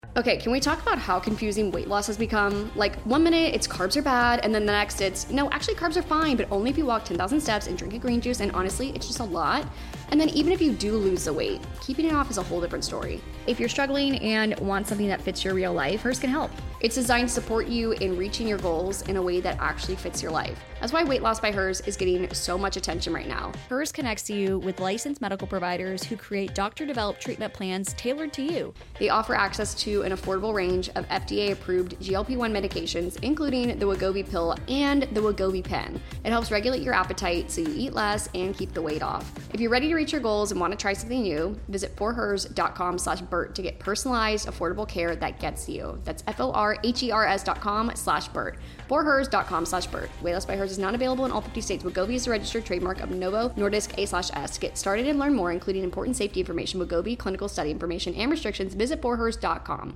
Okay, can we talk about how confusing weight loss has become? Like, 1 minute it's carbs are bad, and then the next it's, no, actually carbs are fine, but only if you walk 10,000 steps and drink a green juice, and honestly, it's just a lot. And then even if you do lose the weight, keeping it off is a whole different story. If you're struggling and want something that fits your real life, Hers can help. It's designed to support you in reaching your goals in a way that actually fits your life. That's why Weight Loss by Hers is getting so much attention right now. Hers connects you with licensed medical providers who create doctor-developed treatment plans tailored to you. They offer access to an affordable range of FDA-approved GLP-1 medications, including the Wegovy pill and the Wegovy pen. It helps regulate your appetite so you eat less and keep the weight off. If you're ready to reach your goals and want to try something new, visit forhers.com/Bert to get personalized, affordable care that gets you. That's forhers.com/Bert. forhers.com/Bert. Weight Loss by Hers is not available in all 50 states. Wegovy is a registered trademark of Novo Nordisk A/S. To get started and learn more, including important safety information, Wegovy, clinical study information, and restrictions, visit forhers.com.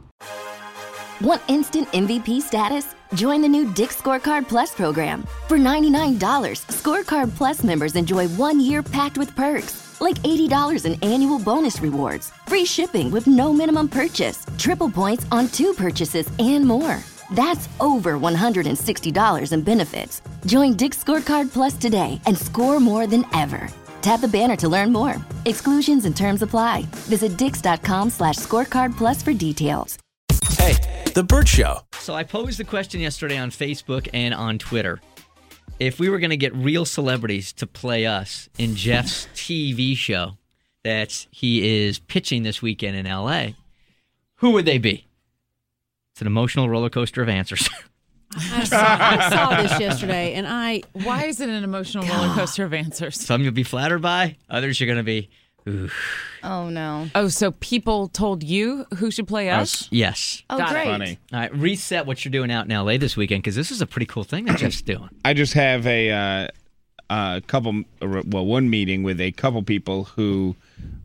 Want instant MVP status? Join the new Dick's Scorecard Plus program. For $99, Scorecard Plus members enjoy 1 year packed with perks, like $80 in annual bonus rewards, free shipping with no minimum purchase, triple points on 2 purchases, and more. That's over $160 in benefits. Join Dick's Scorecard Plus today and score more than ever. Tap the banner to learn more. Exclusions and terms apply. Visit dix.com/scorecard plus for details. Hey, The Bert Show. So I posed the question yesterday on Facebook and on Twitter. If we were going to get real celebrities to play us in Jeff's TV show that he is pitching this weekend in L.A., who would they be? It's an emotional roller coaster of answers. I saw this yesterday, and why is it an emotional roller coaster of answers? Some you'll be flattered by, others you're going to be, ooh. Oh, no. Oh, so people told you who should play us? Yes. Oh, Got it. great. Funny. All right, reset what you're doing out in L.A. this weekend, because this is a pretty cool thing that Jeff's doing. I just have one meeting with a couple people who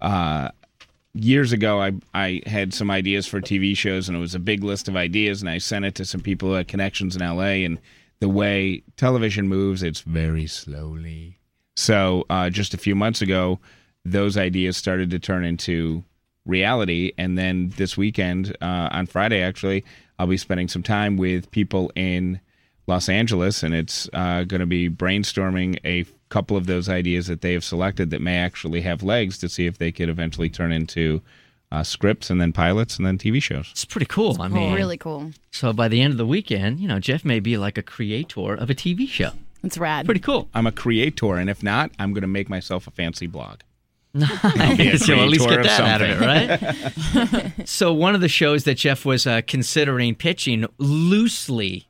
years ago I had some ideas for TV shows, and it was a big list of ideas, and I sent it to some people who had connections in LA, and the way television moves, it's very slowly. So just a few months ago, those ideas started to turn into reality, and then this weekend, on Friday actually, I'll be spending some time with people in Los Angeles, and it's going to be brainstorming a couple of those ideas that they have selected that may actually have legs to see if they could eventually turn into scripts and then pilots and then TV shows. It's pretty cool. I mean, Really cool. So by the end of the weekend, Jeff may be like a creator of a TV show. It's rad. Pretty cool. I'm a creator, and if not, I'm going to make myself a fancy blog. Nice. You'll at least get creator of that out of it, right? So one of the shows that Jeff was considering pitching loosely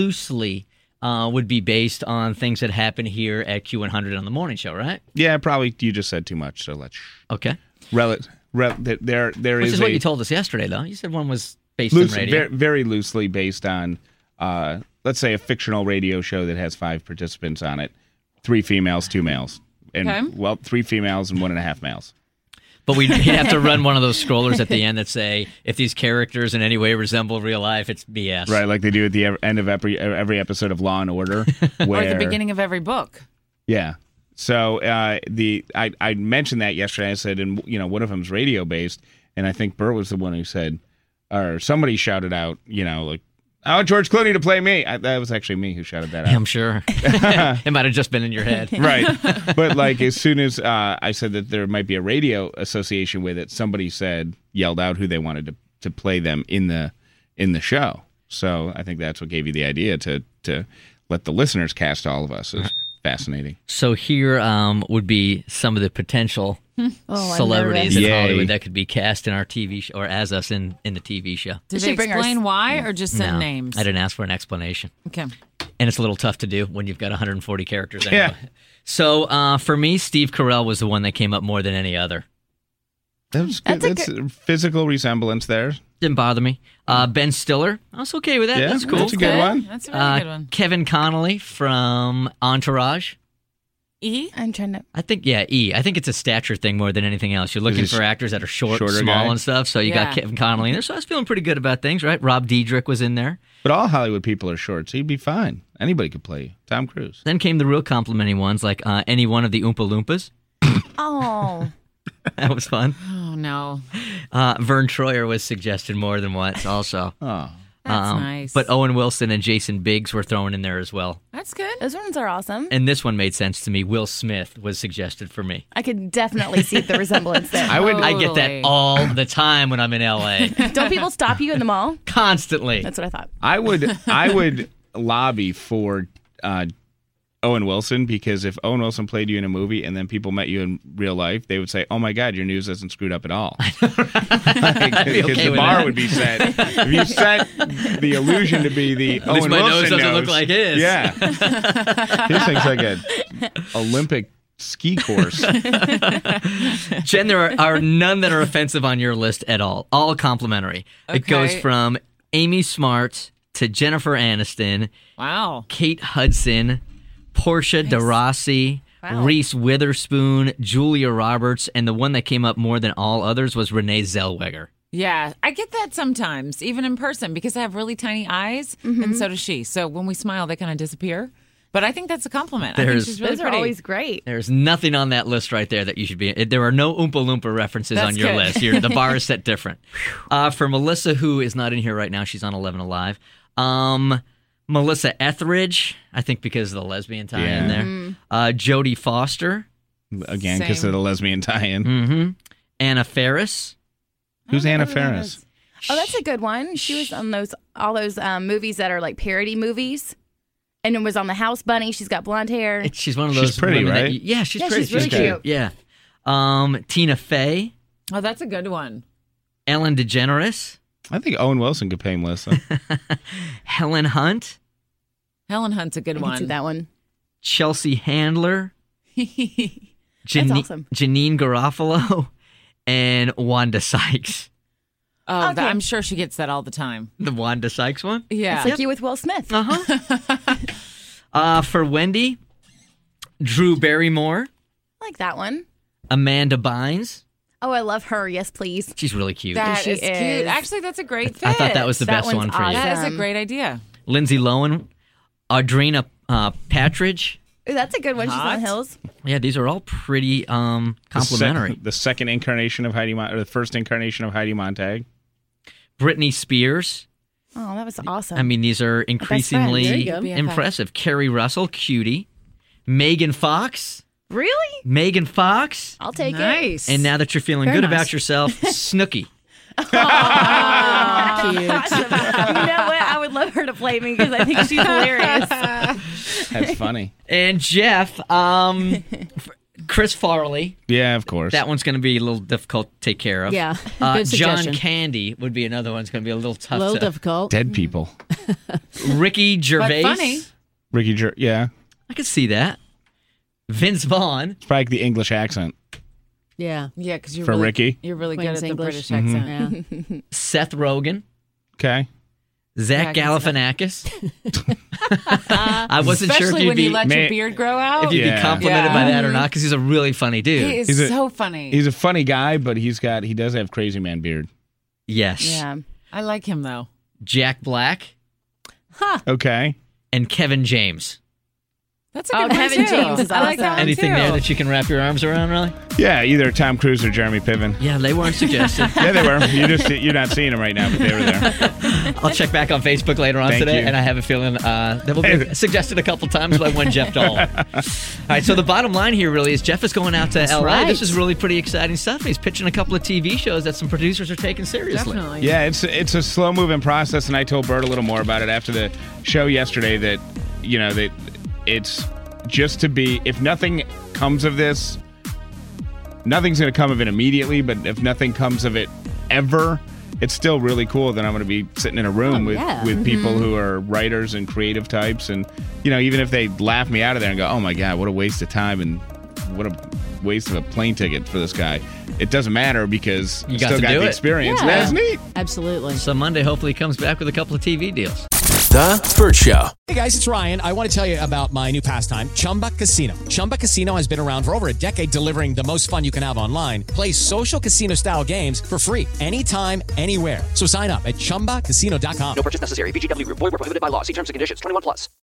would be based on things that happen here at Q100 on the morning show, right? Yeah, probably you just said too much, so let's... Okay. There Which is what you told us yesterday, though. You said one was based on radio. Very, very loosely based on, let's say, a fictional radio show that has 5 participants on it. 3 females, 2 males. And, Okay. well, 3 females and 1.5 males. But he'd have to run one of those scrollers at the end that say, if these characters in any way resemble real life, it's BS. Right, like they do at the end of every episode of Law and Order. Or at the beginning of every book. Yeah. So I mentioned that yesterday. I said, and one of them's radio based, and I think Bert was the one who said, or somebody shouted out, like, I want George Clooney to play me. That was actually me who shouted that out. Yeah, I'm sure. It might have just been in your head. Right. But like as soon as I said that there might be a radio association with it, somebody yelled out who they wanted to play them in the show. So I think that's what gave you the idea to let the listeners cast all of us. It's fascinating. So here would be some of the potential celebrities in Yay. Hollywood that could be cast in our TV show or as us in the TV show. Did They they bring explain why or just send No, names? I didn't ask for an explanation. Okay. And it's a little tough to do when you've got 140 characters anyway. Yeah. So for me, Steve Carell was the one that came up more than any other. That's good. That's a physical resemblance there. Didn't bother me. Ben Stiller, I was okay with that. Yeah, That's cool. that's a good one. That's a really good one. Kevin Connolly from Entourage. E? I'm trying to... I think, E. I think it's a stature thing more than anything else. You're looking Is he for actors that are shorter shorter small guy? and stuff. So you got Yeah. Kevin Connolly in there. So I was feeling pretty good about things, right? Rob Diedrich was in there. But all Hollywood people are short, so you'd be fine. Anybody could play you. Tom Cruise. Then came the real complimenting ones, like any one of the Oompa Loompas. Oh. That was fun. Oh, no. Vern Troyer was suggested more than once also. Oh. That's nice. But Owen Wilson and Jason Biggs were thrown in there as well. That's good. Those ones are awesome. And this one made sense to me. Will Smith was suggested for me. I could definitely see the resemblance there. I get that Totally. all the time when I'm in LA. Don't people stop you in the mall? Constantly. That's what I thought. I would lobby for Owen Wilson, because if Owen Wilson played you in a movie and then people met you in real life, they would say, "Oh my God, your news isn't screwed up at all." Because okay the with bar that. would be set. If you set the illusion to be the At least Owen my Wilson nose doesn't look like his. Yeah, his thing's like a Olympic ski course. Jen, there are none that are offensive on your list at all. All complimentary. It goes Okay. from Amy Smart to Jennifer Aniston, Wow. Kate Hudson, Portia de Rossi, Reese Witherspoon, Julia Roberts, and the one that came up more than all others was Renee Zellweger. Yeah, I get that sometimes, even in person, because I have really tiny eyes, and so does she. So when we smile, they kind of disappear. But I think that's a compliment. I think she's really Those are pretty. always great. There's nothing on that list right there that you should be. There are no Oompa Loompa references That's on your good. list. The bar is set different. For Melissa, who is not in here right now, she's on 11 Alive. Melissa Etheridge, I think because of the lesbian tie-in there. Jodie Foster, Again, because Same. of the lesbian tie-in. Anna Faris. Who's Anna Faris? Oh, that's a good one. She was on all those movies that are like parody movies. And it was on The House Bunny. She's got blonde hair. She's one of She's those pretty, women that right? yeah, she's Yeah, pretty. she's really cute. Yeah. Tina Fey, Oh, that's a good one. Ellen DeGeneres, I think Owen Wilson could pay Melissa. Helen Hunt, Helen Hunt's a good I can see one. that one. Chelsea Handler, awesome. Janine Garofalo, and Wanda Sykes. Oh, Okay. I'm sure she gets that all the time. The Wanda Sykes one? Yeah. It's like you with Will Smith. For Wendy, Drew Barrymore, I like that one. Amanda Bynes. Oh, I love her. Yes, please. She's really cute. That She is cute. is. Actually, that's a great fit. I thought that was the That best one's one for you. That is awesome. a great idea. Lindsay Lohan, Audrina Patridge. Ooh, that's a good one. She's Hot. on Hills. Yeah, these are all pretty complimentary. The second incarnation of Heidi, or the first incarnation of Heidi Montag. Britney Spears. Oh, that was awesome. I mean, these are There increasingly you go. impressive. Carrie Russell, cutie. Megan Fox. really? Megan Fox. I'll take it. Nice. And now that you're feeling Very good nice. about yourself, Snooki. Cute. You know what? I would love her to play me because I think she's hilarious. That's funny. And Jeff, Chris Farley. Yeah, of course. That one's going to be a little difficult to take care of. Yeah, John good suggestion. Candy would be another one that's going to be a little tough A little to. difficult. Dead people. Ricky Gervais. funny. Yeah. I could see that. Vince Vaughn. It's probably the English accent. Yeah. Yeah, because you're For really, Ricky? You're really Queen's good at English. the British accent. Yeah. Seth Rogen. Okay. Zach Yeah, I can Galifianakis. I wasn't Especially sure if you'd when be you let May- your beard grow out. if you'd Yeah. be complimented Yeah. by that or not, because he's a really funny dude. He is He's a- so funny. He's a funny guy, but he does have crazy man beard. Yes. Yeah. I like him, though. Jack Black Okay. and Kevin James. That's a good one, Kevin too. James is I like that awesome. one, Anything too. there that you can wrap your arms around, really? Yeah, either Tom Cruise or Jeremy Piven. Yeah, they weren't suggested. Yeah, they were. You're not seeing them right now, but they were there. I'll check back on Facebook later on Thank today, you. and I have a feeling that will be suggested a couple times by one Jeff Dahl. All right, so the bottom line here really is Jeff is going out to LA. right. This is really pretty exciting stuff. He's pitching a couple of TV shows that some producers are taking seriously. Definitely. Yeah, it's a slow moving process, and I told Bert a little more about it after the show yesterday. That that it's just to be. If nothing comes of this, nothing's going to come of it immediately. But if nothing comes of it ever, it's still really cool that I'm going to be sitting in a room with people who are writers and creative types, and even if they laugh me out of there and go, "Oh my God, what a waste of time and what a waste of a plane ticket for this guy," it doesn't matter because You I got still to got do the it. experience. Yeah. That's neat. Absolutely. So Monday, hopefully, he comes back with a couple of TV deals. The Burt Show. Hey guys, it's Ryan. I want to tell you about my new pastime, Chumba Casino. Chumba Casino has been around for over a decade, delivering the most fun you can have online. Play social casino-style games for free anytime, anywhere. So sign up at ChumbaCasino.com. No purchase necessary. VGW Group. Void where prohibited by law. See terms and conditions. 21+.